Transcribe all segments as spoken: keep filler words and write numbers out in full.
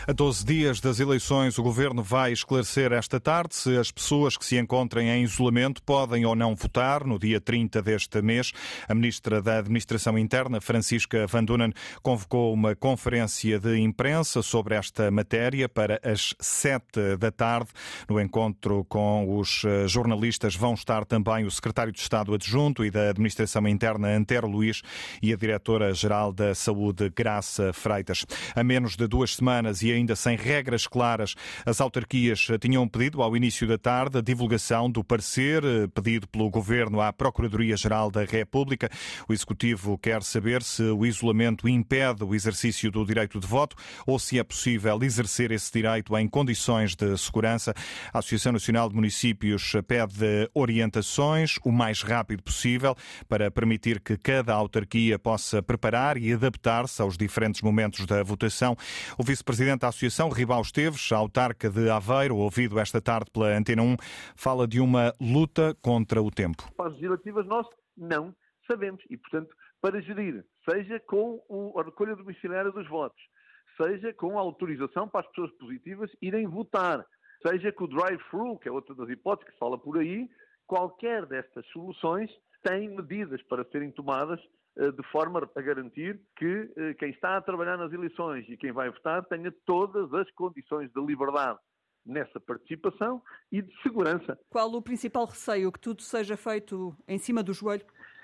A doze dias das eleições, o Governo vai esclarecer esta tarde se as pessoas que se encontrem em isolamento podem ou não votar no dia trinta deste mês. A Ministra da Administração Interna, Francisca Van Dunen, convocou uma conferência de imprensa sobre esta matéria para as sete da tarde. No encontro com os jornalistas vão estar também o Secretário de Estado Adjunto e da Administração Interna, Antero Luís, e a Diretora-Geral da Saúde, Graça Freitas. A menos de duas semanas e ainda sem regras claras, as autarquias tinham pedido ao início da tarde a divulgação do parecer pedido pelo Governo à Procuradoria-Geral da República. O Executivo quer saber se o isolamento impede o exercício do direito de voto ou se é possível exercer esse direito em condições de segurança. A Associação Nacional de Municípios pede orientações o mais rápido possível para permitir que cada autarquia possa preparar e adaptar-se aos diferentes momentos da votação. O vice-presidente da Associação, Ribal Esteves, autarca de Aveiro, ouvido esta tarde pela Antena um, fala de uma luta contra o tempo. Para as legislativas nós não sabemos e, portanto, para gerir, seja com a recolha domiciliária dos votos, seja com a autorização para as pessoas positivas irem votar, seja com o drive-thru, que é outra das hipóteses que se fala por aí, qualquer destas soluções tem medidas para serem tomadas de forma a garantir que quem está a trabalhar nas eleições e quem vai votar tenha todas as condições de liberdade nessa participação e de segurança. Qual o principal receio? Que tudo seja feito em cima do joelho?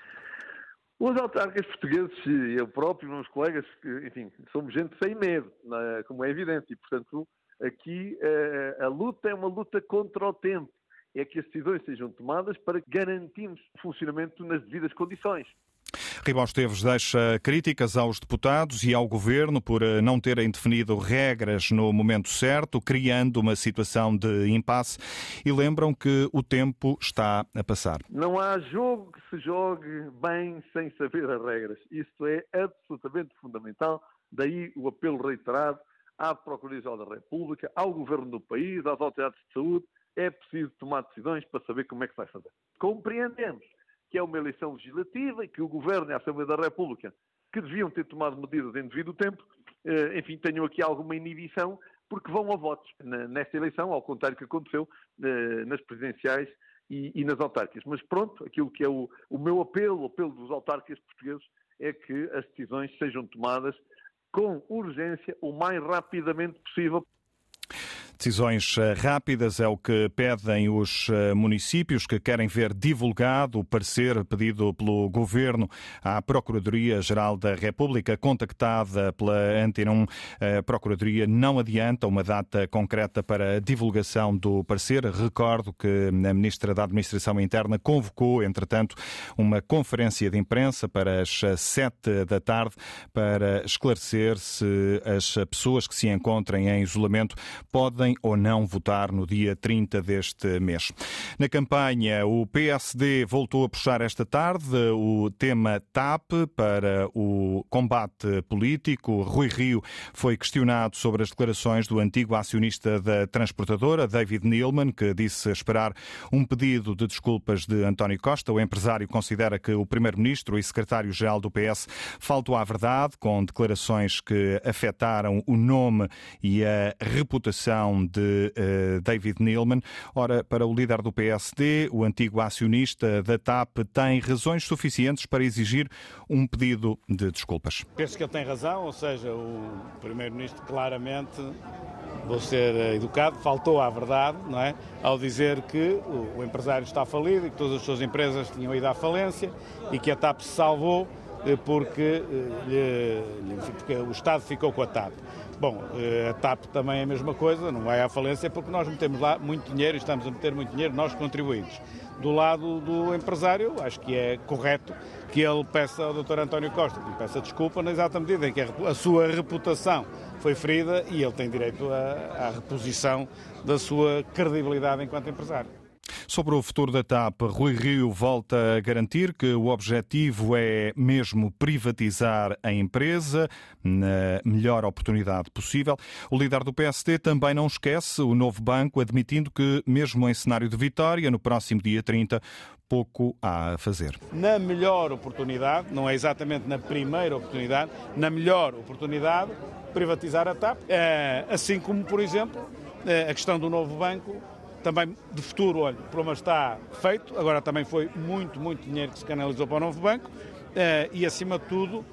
Os autarcas portugueses, eu próprio, meus colegas, enfim, somos gente sem medo, como é evidente, e portanto aqui a, a luta é uma luta contra o tempo. É que as decisões sejam tomadas para garantirmos o funcionamento nas devidas condições. Ribal Esteves deixa críticas aos deputados e ao Governo por não terem definido regras no momento certo, criando uma situação de impasse, e lembram que o tempo está a passar. Não há jogo que se jogue bem sem saber as regras. Isso é absolutamente fundamental. Daí o apelo reiterado à Procuradoria-Geral da República, ao Governo do país, às autoridades de saúde. É preciso tomar decisões para saber como é que se vai fazer. Compreendemos que é uma eleição legislativa e que o Governo e a Assembleia da República, que deviam ter tomado medidas em devido tempo, enfim, tenham aqui alguma inibição, porque vão a votos nesta eleição, ao contrário do que aconteceu nas presidenciais e nas autárquicas. Mas pronto, aquilo que é o, o meu apelo, o apelo dos autarcas portugueses, é que as decisões sejam tomadas com urgência, o mais rapidamente possível. Decisões rápidas é o que pedem os municípios que querem ver divulgado o parecer pedido pelo Governo à Procuradoria-Geral da República. Contactada pela Antena um, a Procuradoria não adianta uma data concreta para a divulgação do parecer. Recordo que a Ministra da Administração Interna convocou, entretanto, uma conferência de imprensa para as sete da tarde para esclarecer se as pessoas que se encontrem em isolamento podem ou não votar no dia trinta deste mês. Na campanha, o P S D voltou a puxar esta tarde o tema T A P para o combate político. Rui Rio foi questionado sobre as declarações do antigo acionista da transportadora, David Neeleman, que disse esperar um pedido de desculpas de António Costa. O empresário considera que o primeiro-ministro e secretário-geral do P S faltou à verdade, com declarações que afetaram o nome e a reputação de uh, David Neeleman. Ora, para o líder do P S D, o antigo acionista da T A P tem razões suficientes para exigir um pedido de desculpas. Penso que ele tem razão, ou seja, o primeiro-ministro claramente, vou ser educado, faltou à verdade, não é? Ao dizer que o, o empresário está falido e que todas as suas empresas tinham ido à falência e que a T A P se salvou porque, lhe, porque o Estado ficou com a T A P. Bom, a T A P também é a mesma coisa, não vai à falência porque nós metemos lá muito dinheiro e estamos a meter muito dinheiro, nós contribuídos. Do lado do empresário, acho que é correto que ele peça ao doutor António Costa, que lhe peça desculpa na exata medida em que a sua reputação foi ferida e ele tem direito à, à reposição da sua credibilidade enquanto empresário. Sobre o futuro da T A P, Rui Rio volta a garantir que o objetivo é mesmo privatizar a empresa na melhor oportunidade possível. O líder do P S D também não esquece o Novo Banco, admitindo que, mesmo em cenário de vitória, no próximo dia trinta, pouco há a fazer. Na melhor oportunidade, não é exatamente na primeira oportunidade, na melhor oportunidade, privatizar a TAP, assim como, por exemplo, a questão do novo banco, também de futuro, olha, o problema está feito, agora também foi muito, muito dinheiro que se canalizou para o novo banco e, acima de tudo,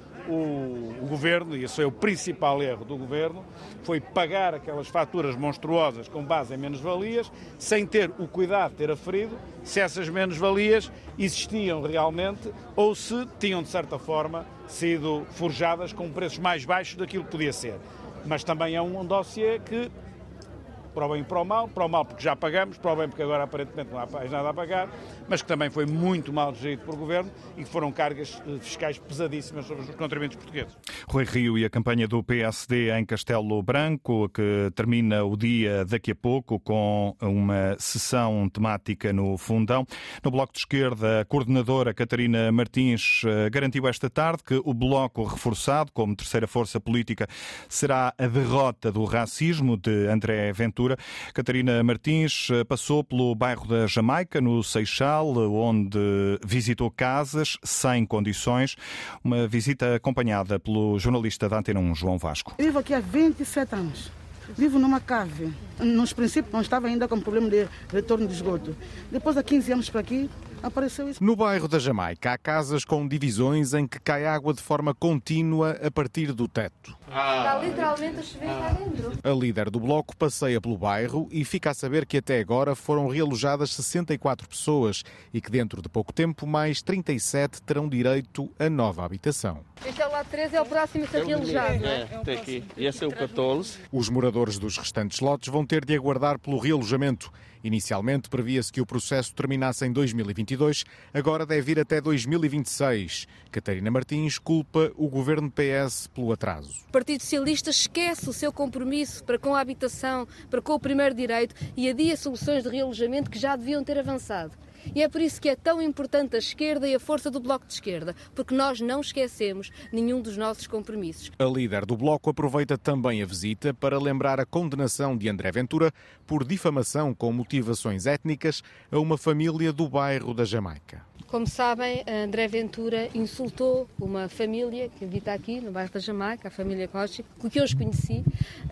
o, o Governo, e esse é o principal erro do Governo, foi pagar aquelas faturas monstruosas com base em menos-valias, sem ter o cuidado de ter aferido se essas menos-valias existiam realmente ou se tinham, de certa forma, sido forjadas com preços mais baixos daquilo que podia ser. Mas também é um dossiê que, para o bem e para o mal, para o mal porque já pagamos, para o bem porque agora aparentemente não há mais nada a pagar, mas que também foi muito mal gerido pelo Governo e que foram cargas fiscais pesadíssimas sobre os contribuintes portugueses. Rui Rio e a campanha do P S D em Castelo Branco, que termina o dia daqui a pouco com uma sessão temática no Fundão. No Bloco de Esquerda, a coordenadora Catarina Martins garantiu esta tarde que o Bloco reforçado como terceira força política será a derrota do racismo de André Ventura. Catarina Martins passou pelo bairro da Jamaica, no Seixal, onde visitou casas sem condições. Uma visita acompanhada pelo jornalista da Antena um, João Vasco. Eu vivo aqui há vinte e sete anos. Vivo numa cave. Nos princípios não estava ainda com problema de retorno de esgoto. Depois, há quinze anos para aqui, apareceu isso. No bairro da Jamaica há casas com divisões em que cai água de forma contínua a partir do teto. Está literalmente a chover cá dentro. A líder do Bloco passeia pelo bairro e fica a saber que até agora foram realojadas sessenta e quatro pessoas e que dentro de pouco tempo mais trinta e sete terão direito a nova habitação. Este é o lado treze, é o próximo a ser realojado. É, tem aqui. Esse é o catorze. Os moradores dos restantes lotes vão ter de aguardar pelo realojamento. Inicialmente previa-se que o processo terminasse em dois mil e vinte e dois, agora deve ir até dois mil e vinte e seis. Catarina Martins culpa o governo P S pelo atraso. O Partido Socialista esquece o seu compromisso para com a habitação, para com o primeiro direito e adia soluções de realojamento que já deviam ter avançado. E é por isso que é tão importante a esquerda e a força do Bloco de Esquerda, porque nós não esquecemos nenhum dos nossos compromissos. A líder do Bloco aproveita também a visita para lembrar a condenação de André Ventura por difamação com motivações étnicas a uma família do bairro da Jamaica. Como sabem, André Ventura insultou uma família que habita aqui, no bairro da Jamaica, a família Costa, que eu os conheci,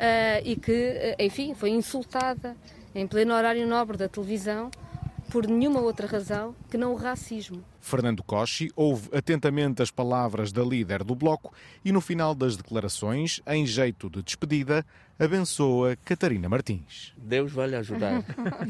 e que, enfim, foi insultada em pleno horário nobre da televisão, por nenhuma outra razão que não o racismo. Fernando Cochi ouve atentamente as palavras da líder do Bloco e no final das declarações, em jeito de despedida, abençoa Catarina Martins. Deus vai lhe ajudar,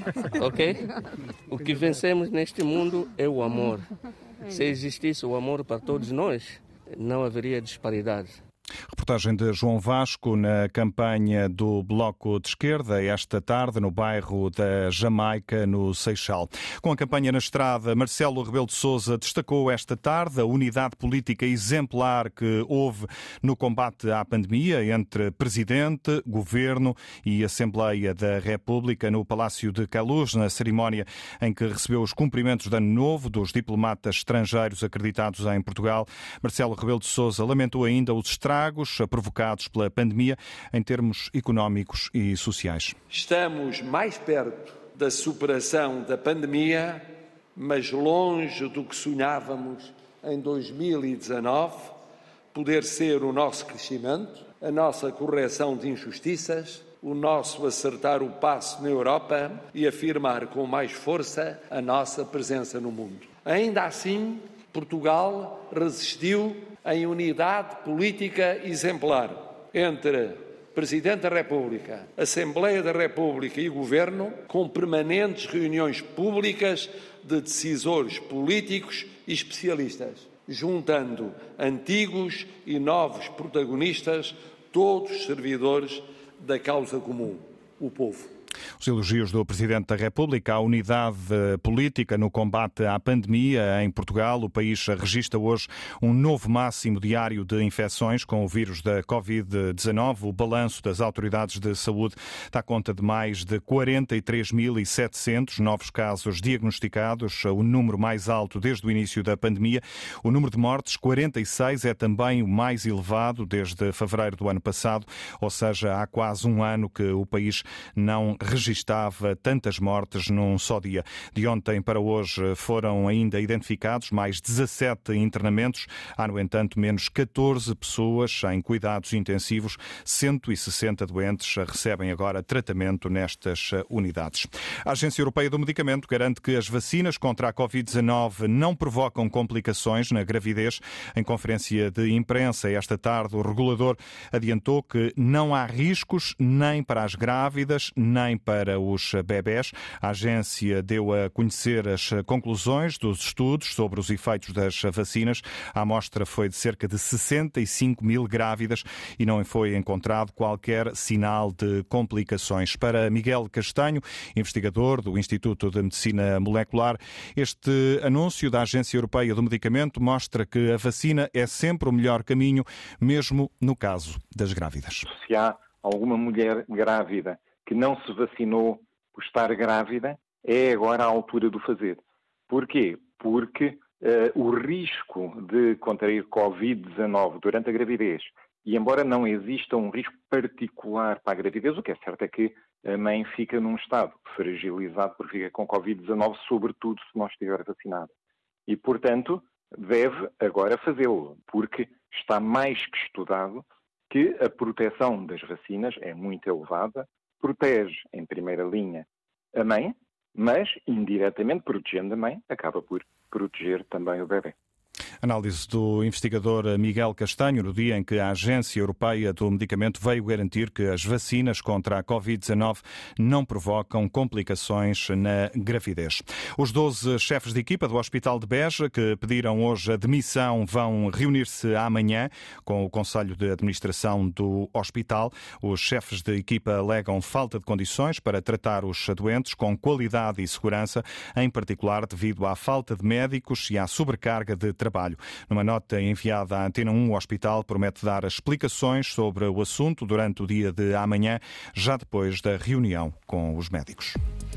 ok? O que vencemos neste mundo é o amor. Se existisse o amor para todos nós, não haveria disparidade. Reportagem de João Vasco na campanha do Bloco de Esquerda esta tarde no bairro da Jamaica, no Seixal. Com a campanha na estrada, Marcelo Rebelo de Sousa destacou esta tarde a unidade política exemplar que houve no combate à pandemia entre Presidente, Governo e Assembleia da República no Palácio de Queluz, na cerimónia em que recebeu os cumprimentos de Ano Novo dos diplomatas estrangeiros acreditados em Portugal. Marcelo Rebelo de Sousa lamentou ainda os estragos provocados pela pandemia em termos económicos e sociais. Estamos mais perto da superação da pandemia, mas longe do que sonhávamos em dois mil e dezanove, poder ser o nosso crescimento, a nossa correção de injustiças, o nosso acertar o passo na Europa e afirmar com mais força a nossa presença no mundo. Ainda assim, Portugal resistiu em unidade política exemplar entre Presidente da República, Assembleia da República e Governo, com permanentes reuniões públicas de decisores políticos e especialistas, juntando antigos e novos protagonistas, todos servidores da causa comum, o povo. Os elogios do Presidente da República à unidade política no combate à pandemia em Portugal. O país registra hoje um novo máximo diário de infecções com o vírus da covid dezanove. O balanço das autoridades de saúde dá conta de mais de quarenta e três mil e setecentos novos casos diagnosticados, o número mais alto desde o início da pandemia. O número de mortes, quarenta e seis, é também o mais elevado desde fevereiro do ano passado, ou seja, há quase um ano que o país não registava tantas mortes num só dia. De ontem para hoje foram ainda identificados mais dezassete internamentos. Há, no entanto, menos catorze pessoas em cuidados intensivos. cento e sessenta doentes recebem agora tratamento nestas unidades. A Agência Europeia do Medicamento garante que as vacinas contra a covid dezanove não provocam complicações na gravidez. Em conferência de imprensa esta tarde, o regulador adiantou que não há riscos nem para as grávidas, nem para os bebés. A agência deu a conhecer as conclusões dos estudos sobre os efeitos das vacinas. A amostra foi de cerca de sessenta e cinco mil grávidas e não foi encontrado qualquer sinal de complicações. Para Miguel Castanho, investigador do Instituto de Medicina Molecular, este anúncio da Agência Europeia do Medicamento mostra que a vacina é sempre o melhor caminho, mesmo no caso das grávidas. Se há alguma mulher grávida que não se vacinou por estar grávida, é agora a altura de o fazer. Porquê? Porque uh, o risco de contrair covid dezanove durante a gravidez, e embora não exista um risco particular para a gravidez, o que é certo é que a mãe fica num estado fragilizado por ficar com covid dezanove, sobretudo se não estiver vacinada. E, portanto, deve agora fazê-lo, porque está mais que estudado que a proteção das vacinas é muito elevada, protege em primeira linha a mãe, mas indiretamente protegendo a mãe, acaba por proteger também o bebê. Análise do investigador Miguel Castanho no dia em que a Agência Europeia do Medicamento veio garantir que as vacinas contra a covid dezanove não provocam complicações na gravidez. Os doze chefes de equipa do Hospital de Beja que pediram hoje a demissão vão reunir-se amanhã com o Conselho de Administração do hospital. Os chefes de equipa alegam falta de condições para tratar os doentes com qualidade e segurança, em particular devido à falta de médicos e à sobrecarga de trabalho. Numa nota enviada à Antena um, o hospital promete dar explicações sobre o assunto durante o dia de amanhã, já depois da reunião com os médicos.